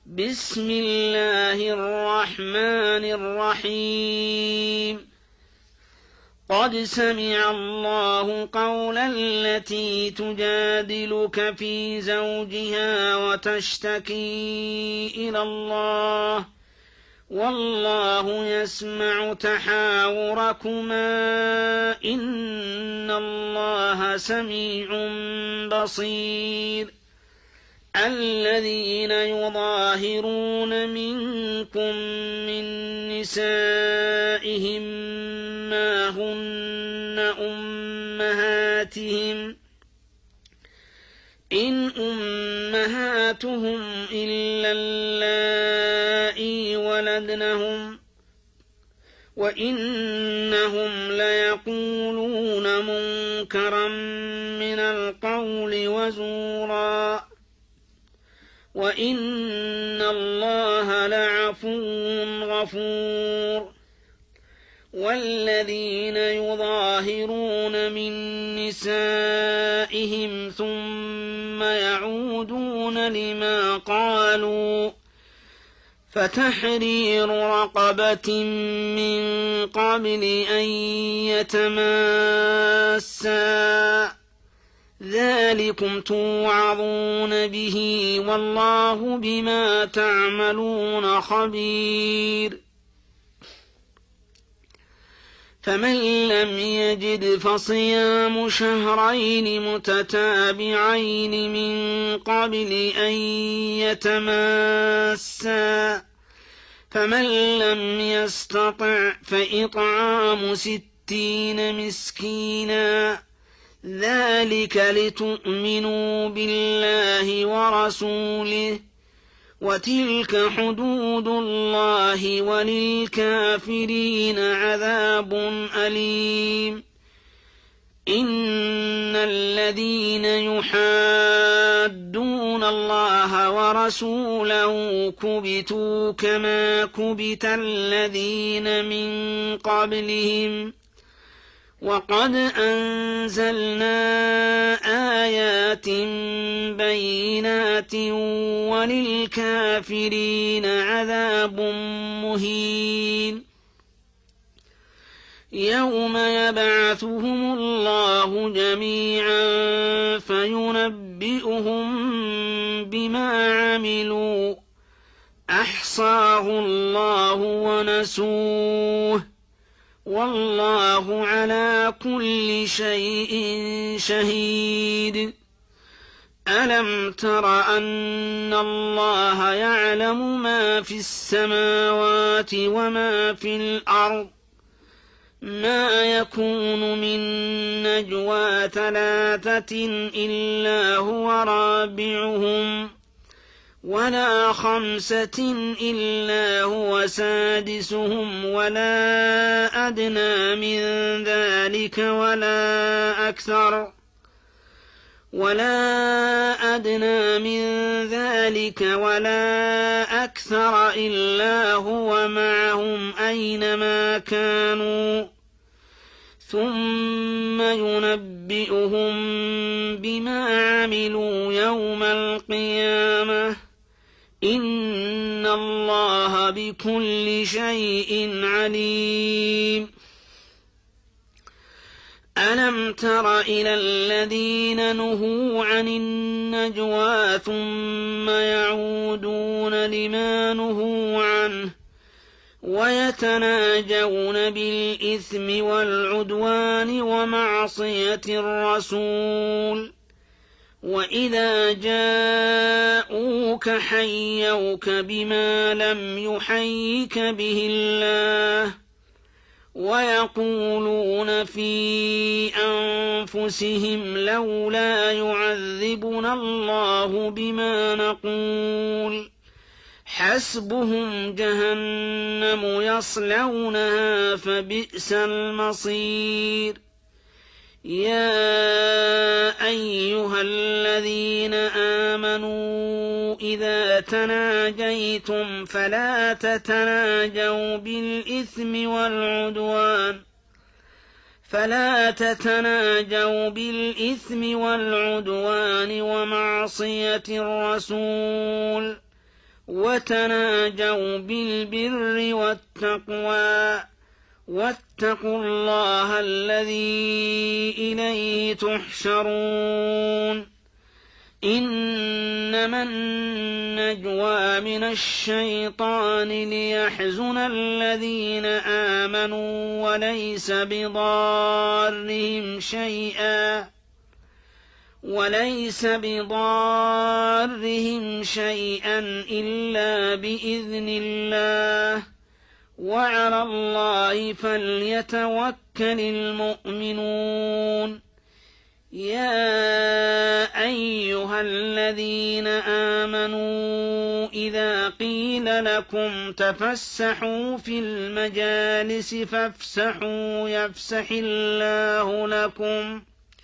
بسم الله الرحمن الرحيم قد سمع الله قول التي تجادلك في زوجها وتشتكي إلى الله والله يسمع تحاوركما إن الله سميع بصير الذين يظاهرون منكم من نسائهم ما هن أمهاتهم إن أمهاتهم إلا اللائي ولدنهم وإنهم ليقولون منكرا من القول وزورا وإن الله لعفو غفور والذين يظاهرون من نسائهم ثم يعودون لما قالوا فتحرير رقبة من قبل أن يتماسا ذلكم توعظون به والله بما تعملون خبير فمن لم يجد فصيام شهرين متتابعين من قبل أن يتماسا فمن لم يستطع فإطعام 60 مسكينا ذلك لتؤمنوا بالله ورسوله وتلك حدود الله وللكافرين عذاب أليم إن الذين يحادون الله ورسوله كبتوا كما كبت الذين من قبلهم وقد أنزلنا آيات بينات وللكافرين عذاب مهين يوم يبعثهم الله جميعا فينبئهم بما عملوا أحصاه الله ونسوه والله على كل شيء شهيد ألم تر أن الله يعلم ما في السماوات وما في الأرض ما يكون من نجوى 3 إلا هو رابعهم ولا 5 إلا هو سادسهم ولا أدنى من ذلك ولا أكثر إلا هو معهم أينما كانوا ثم ينبئهم بما عملوا يوم القيامة إن الله بكل شيء عليم ألم تر إلى الذين نهوا عن النجوى ثم يعودون لما نهوا عنه ويتناجون بالإثم والعدوان ومعصية الرسول وإذا جاءوك حيوك بما لم يحيك به الله ويقولون في أنفسهم لولا يعذبنا الله بما نقول حسبهم جهنم يصلونها فبئس المصير يا أيها الذين آمنوا إذا تناجيتم فلا تتناجوا بالإثم والعدوان ومعصية الرسول وتناجوا بالبر والتقوى واتقوا الله الذي إليه تحشرون إنما النجوى من الشيطان ليحزن الذين آمنوا وليس بضارهم شيئا إلا بإذن الله وعلى الله فليتوكل المؤمنون يا أيها الذين آمنوا إذا قيل لكم تفسحوا في المجالس فافسحوا يفسح الله لكم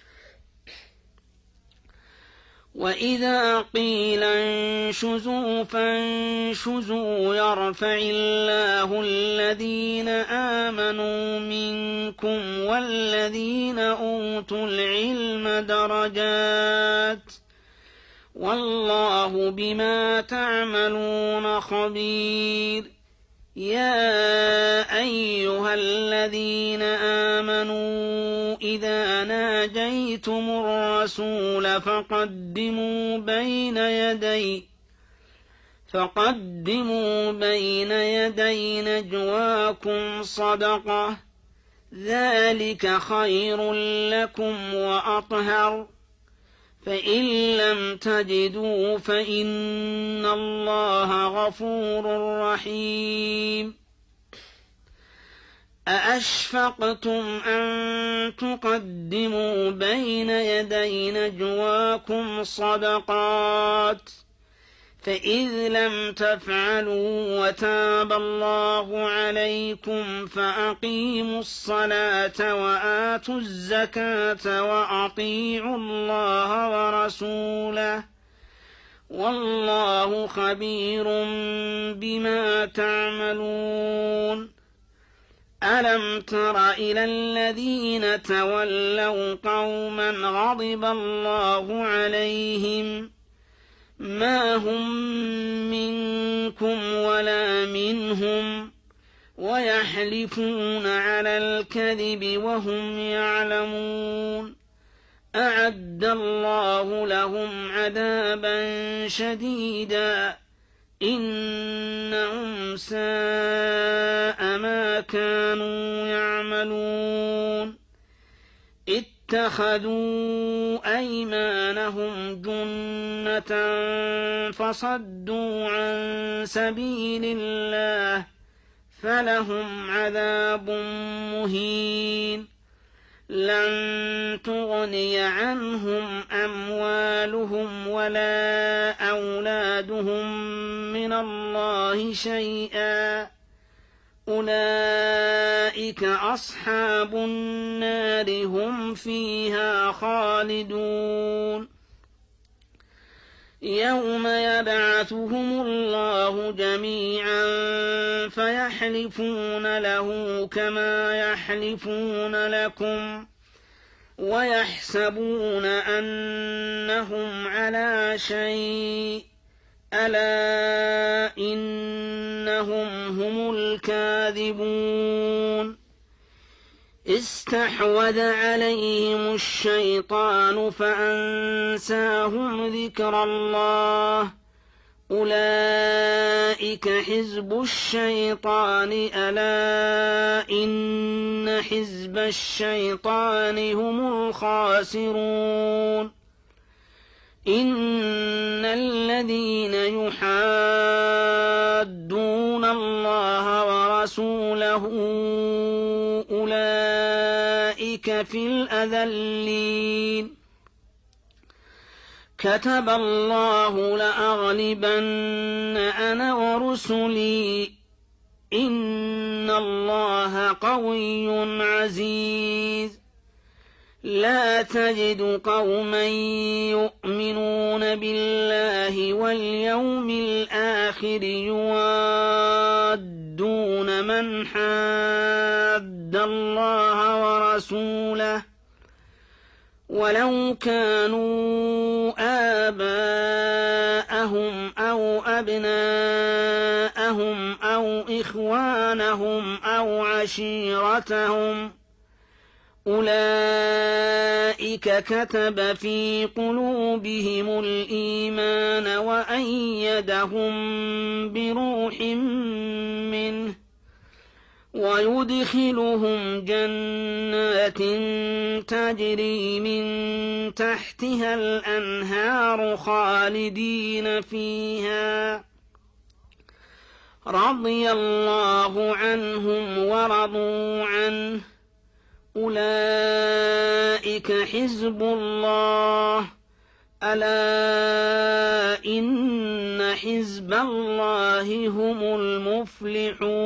وإذا قيل انشزوا فانشزوا يرفع الله الذين آمنوا منكم والذين أوتوا العلم درجات والله بما تعملون خبير يا أيها الذين آمنوا إذا ناجيتم الرسول فقدموا بين يدي نجواكم صدقة ذلك خير لكم وأطهر فإن لم تجدوا فإن الله غفور رحيم أأشفقتم أن تقدموا بين يدي نجواكم صدقات فإذ لم تفعلوا وتاب الله عليكم فأقيموا الصلاة وآتوا الزكاة وأطيعوا الله ورسوله والله خبير بما تعملون ألم تر إلى الذين تولوا قوما غضب الله عليهم ما هم منكم ولا منهم ويحلفون على الكذب وهم يعلمون أعد الله لهم عذابا شديدا إنهم ساء ما كانوا يعملون اتخذوا أيمانهم جنة فصدوا عن سبيل الله فلهم عذاب مهين لن تغني عنهم أموالهم ولا أولادهم من الله شيئا أولئك أصحاب النار هم فيها خالدون يوم يبعثهم الله جميعا فيحلفون له كما يحلفون لكم ويحسبون أنهم على شيء ألا إنهم هم الكاذبون استحوذ عليهم الشيطان فأنساهم ذكر الله أولئك حزب الشيطان ألا إن حزب الشيطان هم الخاسرون إن الذين يحادون الله ورسوله أولئك في الأذلين كتب الله لأغلبن أنا ورسلي إن الله قوي عزيز لا تجد قوما يؤمنون بالله واليوم الآخر يوادون من حاد الله ورسوله ولو كانوا آباءهم أو أبناءهم أبناءهم أو إخوانهم أو عشيرتهم أولئك كتب في قلوبهم الإيمان وأيدهم بروح منه ويدخلهم جنات تجري من تحتها الأنهار خالدين فيها رضي الله عنهم ورضوا عنه أولئك حزب الله ألا إن حزب الله هم المفلحون